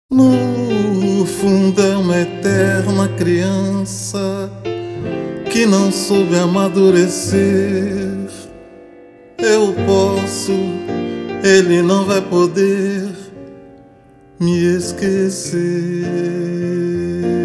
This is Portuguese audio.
No fundo é uma eterna criança que não soube amadurecer. Eu posso, ele não vai poder me esquecer.